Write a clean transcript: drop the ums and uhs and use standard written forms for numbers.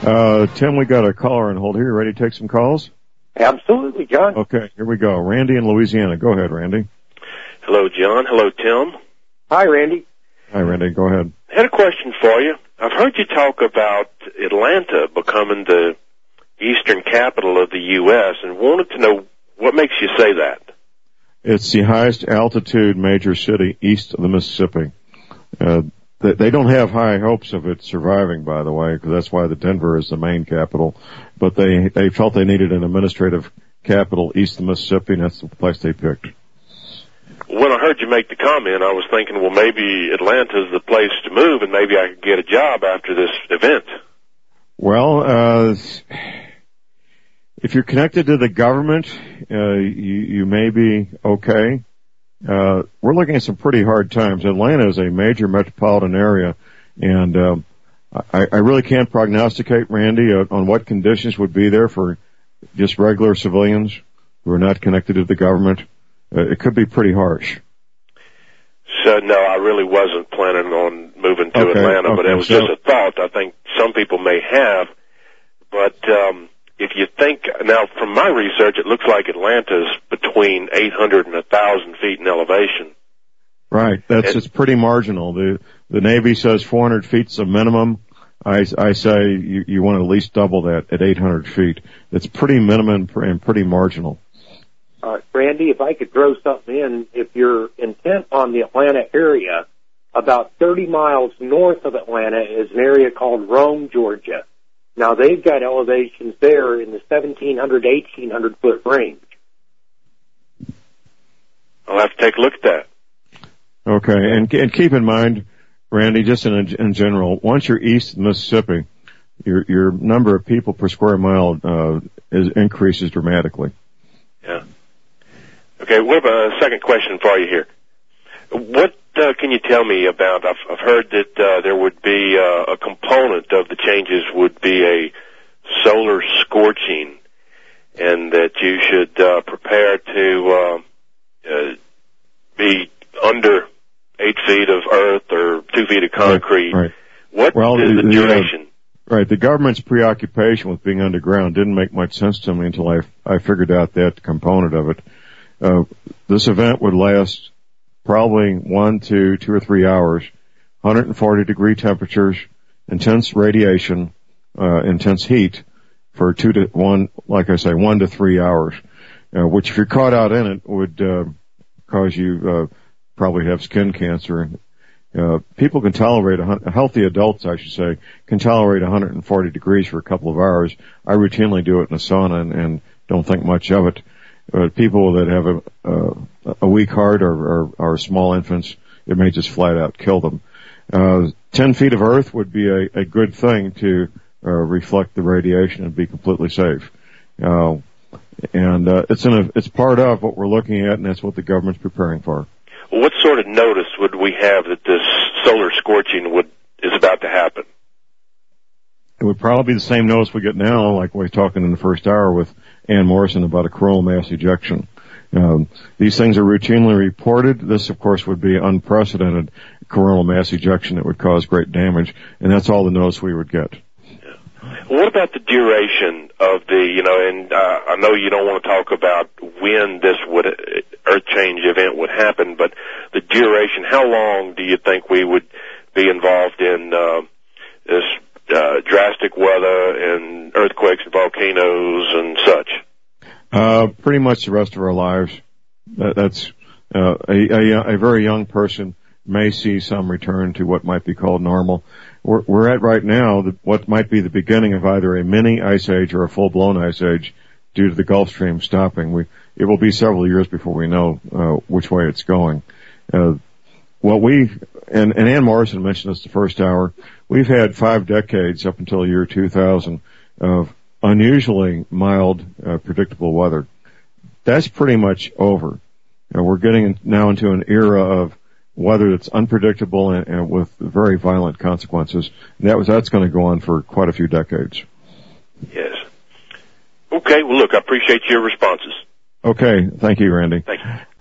Tim, we got a caller on hold here. You ready to take some calls? Absolutely, John. Okay, here we go. Randy in Louisiana. Go ahead, Randy. Hello, John. Hello, Tim. Hi, Randy. Hi, Randy. Go ahead. I had a question for you. I've heard you talk about Atlanta becoming the eastern capital of the U.S. and wanted to know what makes you say that. It's the highest altitude major city east of the Mississippi. They don't have high hopes of it surviving, by the way, because that's why the Denver is the main capital. But they felt they needed an administrative capital east of the Mississippi, and that's the place they picked. When I heard you make the comment, I was thinking, well, maybe Atlanta's the place to move, and maybe I could get a job after this event. Well, if you're connected to the government, you may be okay. We're looking at some pretty hard times. Atlanta is a major metropolitan area, and I really can't prognosticate, Randy, on what conditions would be there for just regular civilians who are not connected to the government. It could be pretty harsh. So, no, I really wasn't planning on moving to Atlanta, but it was just a thought I think some people may have. But if you think, now from my research, it looks like Atlanta's between 800 and 1,000 feet in elevation. Right, it's pretty marginal. The Navy says 400 feet's a minimum. I say you want to at least double that at 800 feet. It's pretty minimum and pretty marginal. Randy, if I could throw something in, if you're intent on the Atlanta area, about 30 miles north of Atlanta is an area called Rome, Georgia. Now, they've got elevations there in the 1,700, 1,800 foot range. I'll have to take a look at that. Okay, and keep in mind, Randy, just in general, once you're east of Mississippi, your number of people per square mile increases dramatically. Yeah. Okay, what about a second question for you here? What can you tell me about, I've heard that there would be a component of the changes would be a solar scorching, and that you should prepare to be under 8 feet of earth or 2 feet of concrete. Right. What is the duration? Right, the government's preoccupation with being underground didn't make much sense to me until I figured out that component of it. This event would last probably 1 to 2 or 3 hours, 140 degree temperatures, intense radiation, intense heat for 1 to 3 hours, which if you're caught out in it would cause you probably have skin cancer. People can tolerate, healthy adults, I should say, can tolerate 140 degrees for a couple of hours. I routinely do it in a sauna and don't think much of it. People that have a weak heart or small infants, it may just flat out kill them. 10 feet of earth would be a good thing to reflect the radiation and be completely safe. It's part of what we're looking at, and that's what the government's preparing for. What sort of notice would we have that this solar scorching is about to happen? It would probably be the same notice we get now, like we were talking in the first hour with Ann Morrison about a coronal mass ejection. These things are routinely reported. This, of course, would be unprecedented coronal mass ejection that would cause great damage, and that's all the notice we would get. Yeah. What about the duration of I know you don't want to talk about when this earth change event would happen, but the duration, how long do you think we would be involved in this drastic weather and earthquakes and volcanoes and such? Pretty much the rest of our lives. That's a very young person may see some return to what might be called normal. We're at right now what might be the beginning of either a mini ice age or a full-blown ice age due to the Gulf Stream stopping. It will be several years before we know which way it's going. And Ann Morrison mentioned this the first hour, we've had 5 decades up until the year 2000 of unusually mild, predictable weather. That's pretty much over. We're getting now into an era of weather that's unpredictable and with very violent consequences. And that's going to go on for quite a few decades. Yes. Okay, well, look, I appreciate your responses. Okay, thank you, Randy. Thank you.